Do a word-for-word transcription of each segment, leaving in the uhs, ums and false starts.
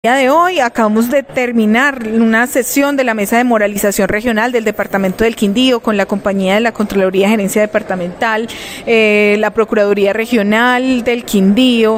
día de hoy acabamos de terminar una sesión de la Mesa de Moralización Regional del Departamento del Quindío con la compañía de la Contraloría Gerencia Departamental, eh, la Procuraduría Regional del Quindío,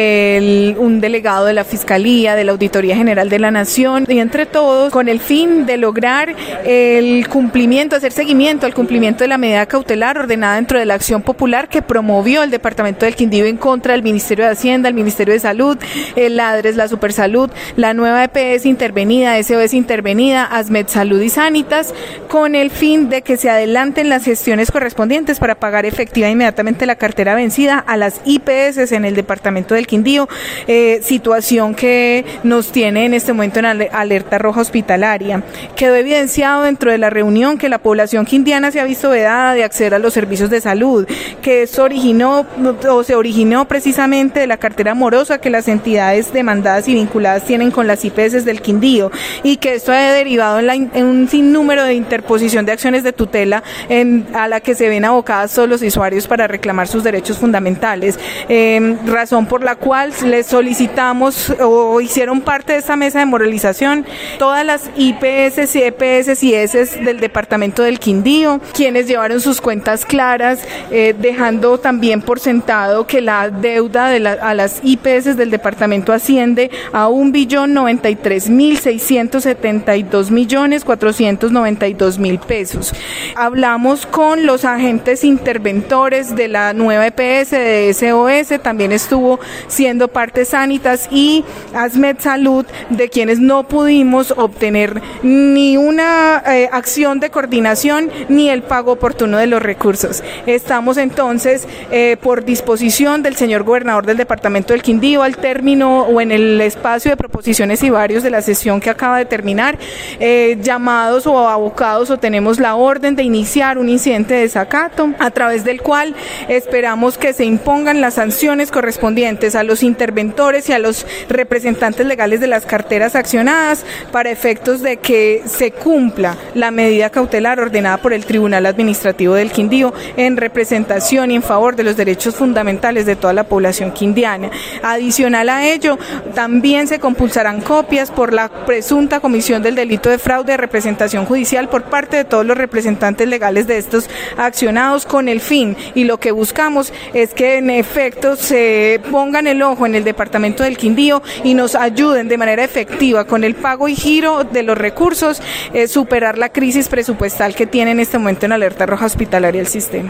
el, un delegado de la Fiscalía, de la Auditoría General de la Nación, y entre todos con el fin de lograr el cumplimiento, hacer seguimiento al cumplimiento de la medida cautelar ordenada dentro de la acción popular que promovió el Departamento del Quindío en contra del Ministerio de Hacienda, el Ministerio de Salud, el ADRES, la Supersalud, la nueva E P S intervenida, S O S intervenida, ASMED Salud y Sanitas, con el fin de que se adelanten las gestiones correspondientes para pagar efectiva inmediatamente la cartera vencida a las I P S en el Departamento del Quindío, eh, situación que nos tiene en este momento en alerta roja hospitalaria. Quedó evidenciado dentro de la reunión que la población quindiana se ha visto vedada de acceder a los servicios de salud, que eso originó o se originó precisamente de la cartera morosa que las entidades demandadas y vinculadas tienen con las I P S del Quindío, y que esto ha derivado en, la, en un sinnúmero de interposición de acciones de tutela en, a la que se ven abocadas todos los usuarios para reclamar sus derechos fundamentales, eh, razón por la cual les solicitamos o hicieron parte de esta mesa de moralización todas las I P S, E P S y S del Departamento del Quindío, quienes llevaron sus cuentas claras, eh, dejando también por sentado que la deuda de la, a las I P S del departamento asciende a un billón noventa y tres mil seiscientos setenta y dos millones cuatrocientos noventa y dos mil pesos. Hablamos con los agentes interventores de la nueva E P S de S O S, también estuvo siendo parte Sanitas y ASMED Salud, de quienes no pudimos obtener ni una eh, acción de coordinación ni el pago oportuno de los recursos. Estamos entonces eh, por disposición del señor gobernador del Departamento del Quindío, al término o en el espacio de proposiciones y varios de la sesión que acaba de terminar, eh, llamados o abocados o tenemos la orden de iniciar un incidente de desacato a través del cual esperamos que se impongan las sanciones correspondientes a los interventores y a los representantes legales de las carteras accionadas para efectos de que se cumpla la medida cautelar ordenada por el Tribunal Administrativo del Quindío en representación y en favor de los derechos fundamentales de toda la población quindiana. Adicional a ello, también se compulsarán copias por la presunta comisión del delito de fraude de representación judicial por parte de todos los representantes legales de estos accionados, con el fin, y lo que buscamos es que en efecto se pongan el ojo en el Departamento del Quindío y nos ayuden de manera efectiva con el pago y giro de los recursos, eh, superar la crisis presupuestal que tiene en este momento en alerta roja hospitalaria el sistema.